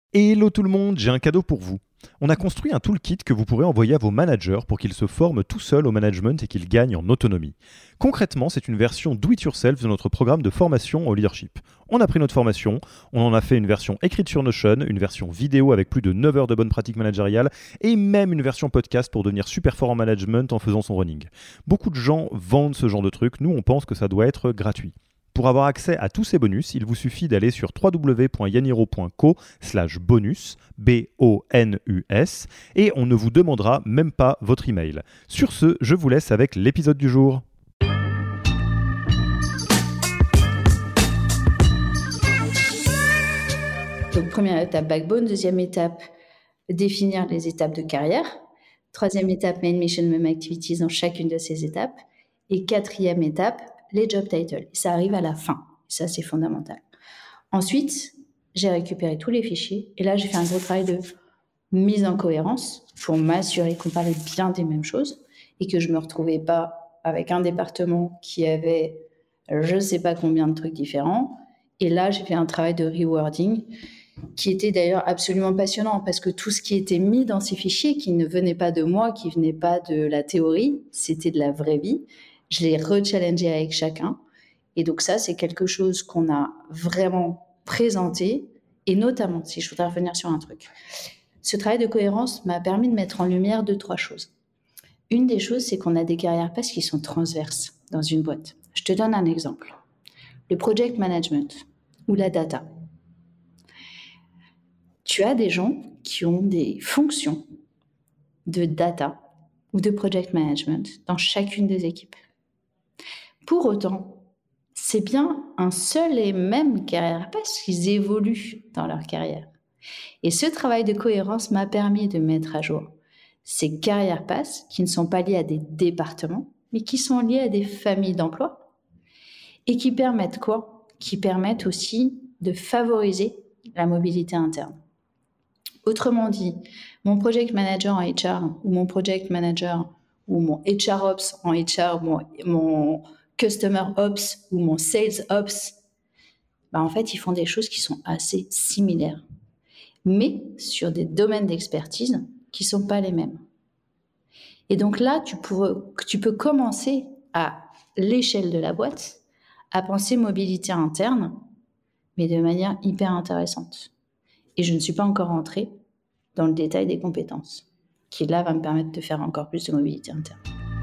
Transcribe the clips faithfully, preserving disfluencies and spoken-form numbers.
Hello tout le monde, j'ai un cadeau pour vous. On a construit un toolkit que vous pourrez envoyer à vos managers pour qu'ils se forment tout seuls au management et qu'ils gagnent en autonomie. Concrètement, c'est une version do-it-yourself de notre programme de formation au leadership. On a pris notre formation, on en a fait une version écrite sur Notion, une version vidéo avec plus de neuf heures de bonnes pratiques managériales et même une version podcast pour devenir super fort en management en faisant son running. Beaucoup de gens vendent ce genre de truc, nous on pense que ça doit être gratuit. Pour avoir accès à tous ces bonus, il vous suffit d'aller sur w w w point yaniro point co slash bonus, B O N U S, et on ne vous demandera même pas votre email. Sur ce, je vous laisse avec l'épisode du jour. Donc première étape, backbone. Deuxième étape, définir les étapes de carrière. Troisième étape, main mission, même activities dans chacune de ces étapes. Et quatrième étape, les job titles. Ça arrive à la fin. Ça, c'est fondamental. Ensuite, j'ai récupéré tous les fichiers. Et là, j'ai fait un gros travail de mise en cohérence pour m'assurer qu'on parlait bien des mêmes choses et que je ne me retrouvais pas avec un département qui avait je ne sais pas combien de trucs différents. Et là, j'ai fait un travail de rewording qui était d'ailleurs absolument passionnant parce que tout ce qui était mis dans ces fichiers, qui ne venait pas de moi, qui ne venait pas de la théorie, c'était de la vraie vie. Je l'ai rechallengé avec chacun. Et donc ça, c'est quelque chose qu'on a vraiment présenté. Et notamment, si je voudrais revenir sur un truc, ce travail de cohérence m'a permis de mettre en lumière deux, trois choses. Une des choses, c'est qu'on a des carrières paths qui sont transverses dans une boîte. Je te donne un exemple. Le project management ou la data. Tu as des gens qui ont des fonctions de data ou de project management dans chacune des équipes. Pour autant, c'est bien un seul et même carrière parce qu'ils évoluent dans leur carrière. Et ce travail de cohérence m'a permis de mettre à jour ces carrières paths qui ne sont pas liées à des départements, mais qui sont liées à des familles d'emploi et qui permettent quoi ? Qui permettent aussi de favoriser la mobilité interne. Autrement dit, mon project manager en H R ou mon project manager ou mon H R Ops en H R, mon, mon Customer Ops ou mon Sales Ops, bah en fait, ils font des choses qui sont assez similaires, mais sur des domaines d'expertise qui ne sont pas les mêmes. Et donc là, tu, pourrais, tu peux commencer à l'échelle de la boîte à penser mobilité interne, mais de manière hyper intéressante. Et je ne suis pas encore rentrée dans le détail des compétences, qui là va me permettre de faire encore plus de mobilité interne.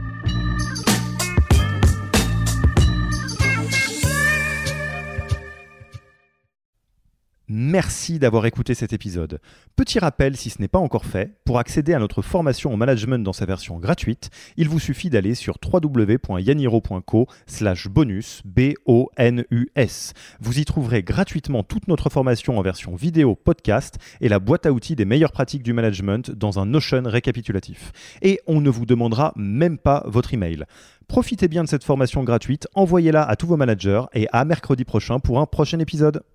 Merci d'avoir écouté cet épisode. Petit rappel, si ce n'est pas encore fait, pour accéder à notre formation au management dans sa version gratuite, il vous suffit d'aller sur w w w point yaniro point co slash bonus, B O N U S. Vous y trouverez gratuitement toute notre formation en version vidéo podcast et la boîte à outils des meilleures pratiques du management dans un Notion récapitulatif. Et on ne vous demandera même pas votre email. Profitez bien de cette formation gratuite, envoyez-la à tous vos managers et à mercredi prochain pour un prochain épisode.